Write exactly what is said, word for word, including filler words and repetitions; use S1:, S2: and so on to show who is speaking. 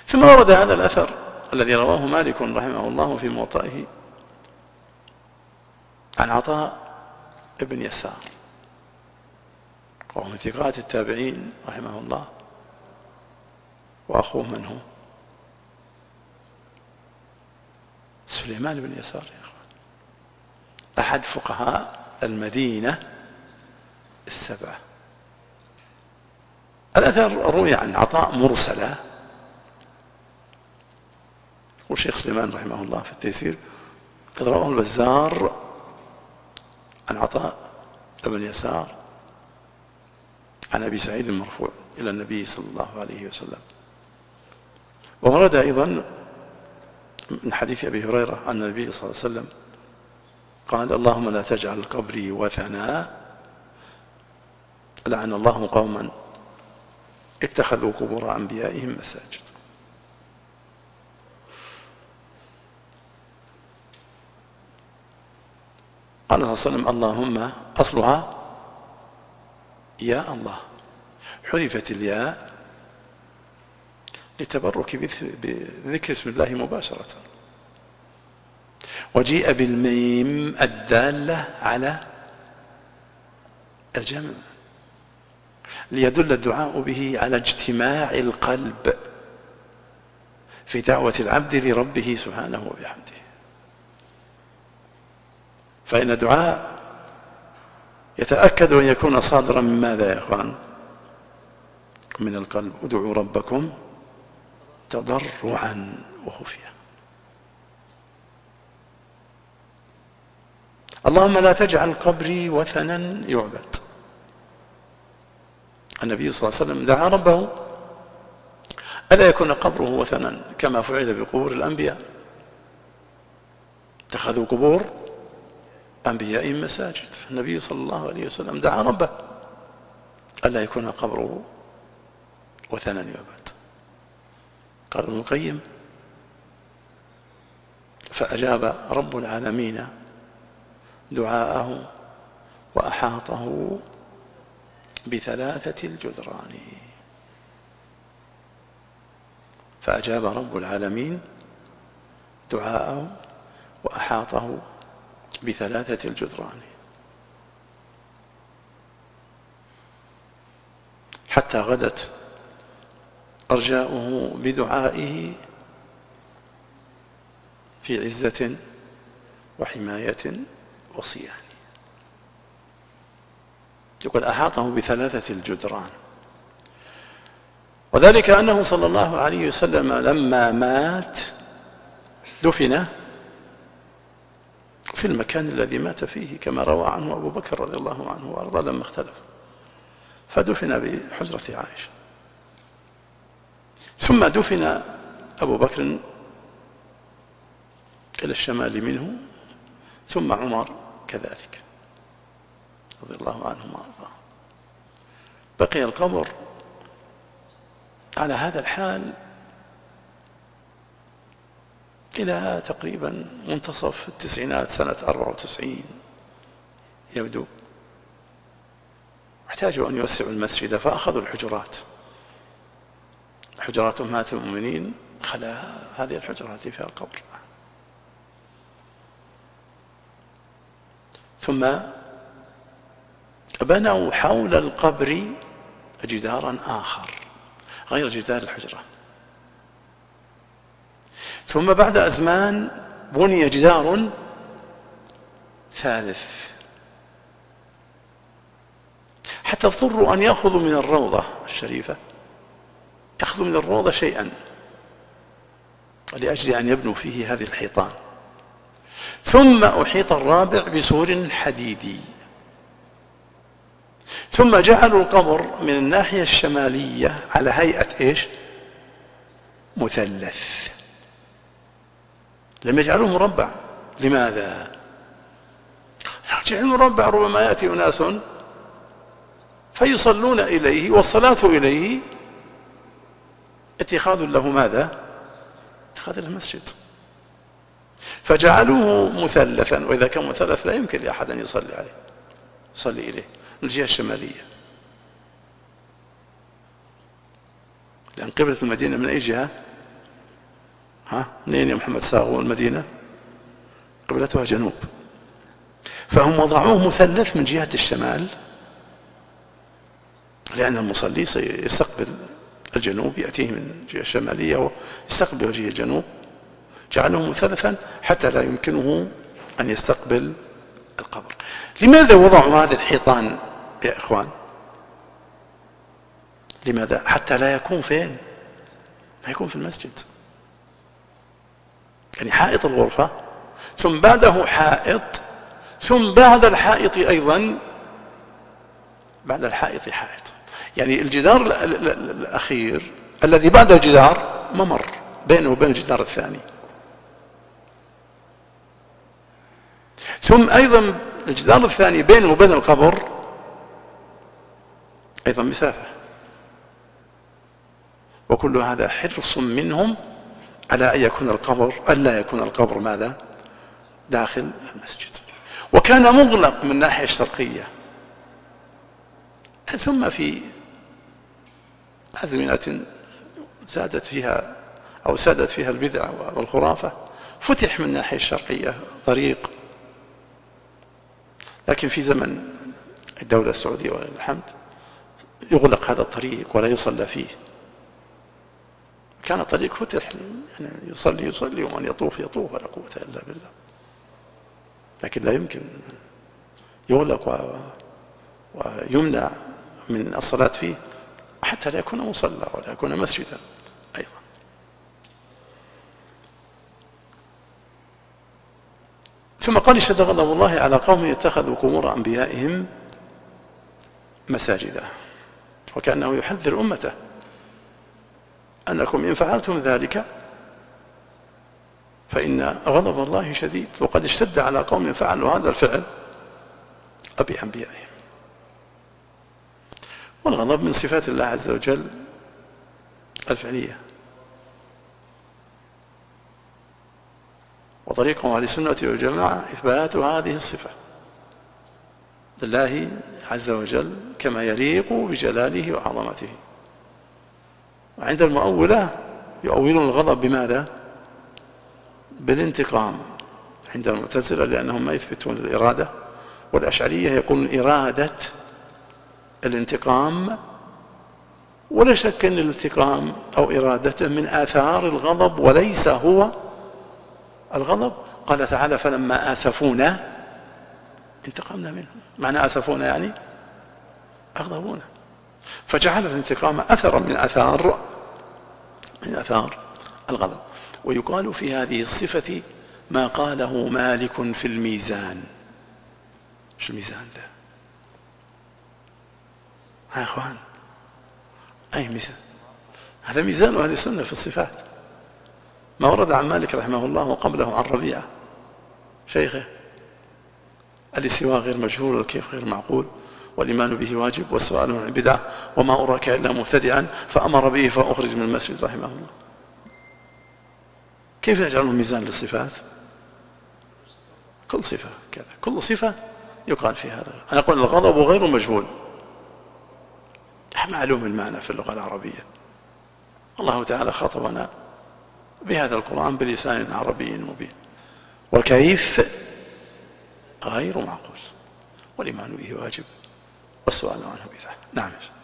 S1: ثم ورد هذا الأثر الذي رواه مالك رحمه الله في موطئه عن عطاء بن يسار، وهو من ثقات التابعين رحمه الله، وأخوه من هو؟ سليمان بن يسار يا أخوان، أحد فقهاء المدينة السبعة. الأثر روي عن عطاء مرسلة، والشيخ سليمان رحمه الله في التيسير قد رواه البزار عن عطاء بن يسار عن أبي سعيد المرفوع إلى النبي صلى الله عليه وسلم. وورد أيضا من حديث أبي هريرة عن النبي صلى الله عليه وسلم قال: اللهم لا تجعل قبري وثنا، لعن الله قوما اتخذوا قبور أنبيائهم مساجد. قال صلى الله عليه وسلم: اللهم، أصلها يا الله، حذفت الياء للتبرك بذكر اسم الله مباشرة، وجيء بالميم الدالة على الجمع ليدل الدعاء به على اجتماع القلب في دعوة العبد لربه سبحانه وبحمده. فإن الدعاء يتأكد أن يكون صادرا من ماذا يا إخوان؟ من القلب. ادعوا ربكم تضرعا وخفيا. اللهم لا تجعل قبري وثنا يعبد. النبي صلى الله عليه وسلم دعا ربه ألا يكون قبره وثنا كما فعل بقبور الأنبياء، اتخذوا قبور أنبيائهم مساجد. النبي صلى الله عليه وسلم دعا ربه ألا يكون قبره وثنا يعبد. قال ابن القيم: فأجاب رب العالمين دعاءه وأحاطه بثلاثة الجدران. فأجاب رب العالمين دعاءه وأحاطه بثلاثة الجدران، حتى غدت أرجاؤه بدعائه في عزة وحماية وصيان. يقول أحاطه بثلاثة الجدران، وذلك أنه صلى الله عليه وسلم لما مات دفن في المكان الذي مات فيه، كما روى عنه أبو بكر رضي الله عنه وأرضاه لما اختلف، فدفن بحجرة عائشة. ثم دفن أبو بكر إلى الشمال منه، ثم عمر كذلك رضي الله عنهم وأرضاه. بقي القبر على هذا الحال إلى تقريبا منتصف التسعينات، سنة أربعة وتسعين يبدو. احتاجوا أن يوسعوا المسجد فأخذوا الحجرات، حجرات أمهات المؤمنين، خلا هذه الحجرات التي فيها القبر. ثم بنوا حول القبر جدارا آخر غير جدار الحجرة. ثم بعد أزمان بني جدار ثالث، حتى اضطروا أن يأخذوا من الروضة الشريفة، يأخذوا من الروضة شيئا لأجل أن يبنوا فيه هذه الحيطان. ثم أحيط الرابع بسور حديدي. ثم جعلوا القبر من الناحية الشمالية على هيئة إيش؟ مثلث، لم يجعلوه مربع. لماذا؟ جعل مربع ربما يأتي أناس فيصلون إليه، والصلاة إليه اتخاذ له ماذا؟ اتخاذ المسجد. فجعلوه مثلثا، وإذا كان مثلث لا يمكن لأحد أن يصلي عليه، يصلي إليه من الجهة الشمالية، لأن قبلة المدينة من أي جهة؟ ها منين يا محمد ساغو المدينة؟ قبلتها جنوب. فهم وضعوه مثلث من جهة الشمال لأن المصلي سيستقبل الجنوب، يأتيه من الجهة الشمالية ويستقبل وجه الجنوب، جعله مثلثا حتى لا يمكنه أن يستقبل القبر. لماذا وضعوا هذا الحيطان يا إخوان؟ لماذا؟ حتى لا يكون فين؟ لا يكون في المسجد، يعني حائط الغرفة ثم بعده حائط ثم بعد الحائط أيضا بعد الحائط حائط، يعني الجدار الأخير الذي بعد الجدار ممر بينه وبين الجدار الثاني، ثم أيضا الجدار الثاني بينه وبين القبر أيضا مسافة. وكل هذا حرص منهم على أن يكون القبر ألا يكون القبر ماذا؟ داخل المسجد. وكان مغلق من الناحية الشرقية. ثم في أزمنة زادت فيها أو سادت فيها البدع والخرافة فتح من الناحية الشرقية طريق، لكن في زمن الدولة السعودية ولله الحمد يغلق هذا الطريق ولا يصلى فيه. كان الطريق فتح يعني يصلي يصلي ومن يطوف يطوف ولا قوة إلا بالله، لكن لا يمكن يغلق ويمنع من الصلاة فيه حتى لا يكون مصلى ولا يكون مسجدا أيضا. ثم قال اشتد غضب الله على قوم اتخذوا قبور أنبيائهم مساجدا، وكأنه يحذر أمته أنكم إن فعلتم ذلك فإن غضب الله شديد، وقد اشتد على قوم فعلوا هذا الفعل بأنبيائهم. والغضب من صفات الله عز وجل الفعلية، وطريق أهل السنة والجماعة إثبات هذه الصفة لله عز وجل كما يليق بجلاله وعظمته. وعند المؤولة يؤولون الغضب بماذا؟ بالانتقام. عند المعتزلة لأنهم ما يثبتون الإرادة، والأشعرية يقولون إرادة الانتقام، ولا شك أن الانتقام أو إرادته من آثار الغضب وليس هو الغضب. قال تعالى فلما آسفونا انتقمنا منهم، معنى آسفونا يعني أغضبونا، فجعل الانتقام أثرا من آثار من آثار الغضب. ويقال في هذه الصفة ما قاله مالك في الميزان. شو الميزان ده؟ ها أخوان، أي ميزان؟ هذا ميزان أهل السنة في الصفات، ما ورد عن مالك رحمه الله وقبله عن ربيعة شيخه: الاستواء غير مجهول والكيف غير معقول والإيمان به واجب والسؤال عن بدعة وما أراك إلا مبتدعا فأمر به فأخرج من المسجد رحمه الله. كيف يجعلون ميزان للصفات؟ كل صفة كذا، كل صفة يقال في هذا. أنا أقول الغضب غير مجهول معلوم المعنى في اللغة العربية. الله تعالى خاطبنا بهذا القرآن بلسان عربي مبين. والكيف غير معقول والإيمان به واجب والسؤال عنه بدعة. نعم.